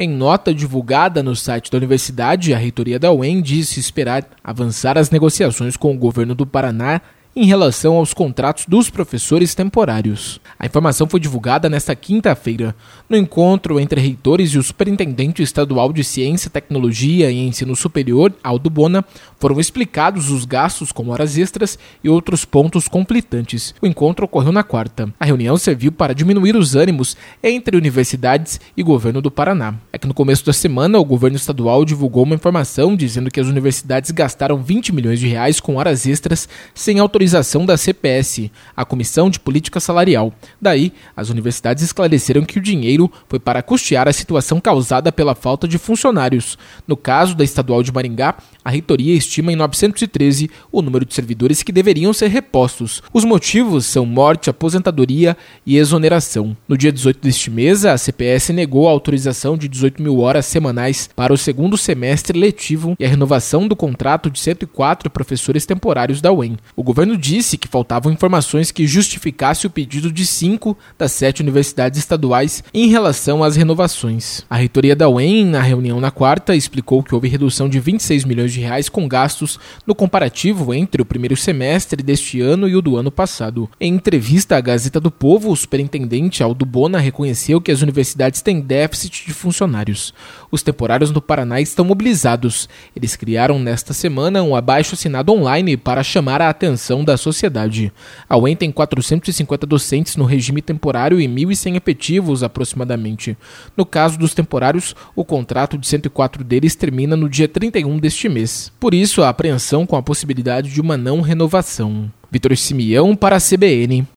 Em nota divulgada no site da universidade, a reitoria da UEM disse esperar avançar as negociações com o governo do Paraná em relação aos contratos dos professores temporários. A informação foi divulgada nesta quinta-feira. No encontro entre reitores e o Superintendente Estadual de Ciência, Tecnologia e Ensino Superior, Aldo Bona, foram explicados os gastos com horas extras e outros pontos conflitantes. O encontro ocorreu na quarta. A reunião serviu para diminuir os ânimos entre universidades e governo do Paraná. É que no começo da semana, o governo estadual divulgou uma informação dizendo que as universidades gastaram 20 milhões de reais com horas extras sem autorização da CPS, a Comissão de Política Salarial. Daí, as universidades esclareceram que o dinheiro foi para custear a situação causada pela falta de funcionários. No caso da Estadual de Maringá, a reitoria estima em 913 o número de servidores que deveriam ser repostos. Os motivos são morte, aposentadoria e exoneração. No dia 18 deste mês, a CPS negou a autorização de 18 mil horas semanais para o segundo semestre letivo e a renovação do contrato de 104 professores temporários da UEM. O governo disse que faltavam informações que justificassem o pedido de 5 das 7 universidades estaduais em relação às renovações. A reitoria da UEM, na reunião na quarta, explicou que houve redução de 26 milhões de reais com gastos no comparativo entre o primeiro semestre deste ano e o do ano passado. Em entrevista à Gazeta do Povo, o superintendente Aldo Bona reconheceu que as universidades têm déficit de funcionários. Os temporários no Paraná estão mobilizados. Eles criaram nesta semana um abaixo-assinado online para chamar a atenção da sociedade. A UEM tem 450 docentes no regime temporário e 1.100 efetivos aproximadamente. No caso dos temporários, o contrato de 104 deles termina no dia 31 deste mês. Por isso, a apreensão com a possibilidade de uma não renovação. Vitor Simeão para a CBN.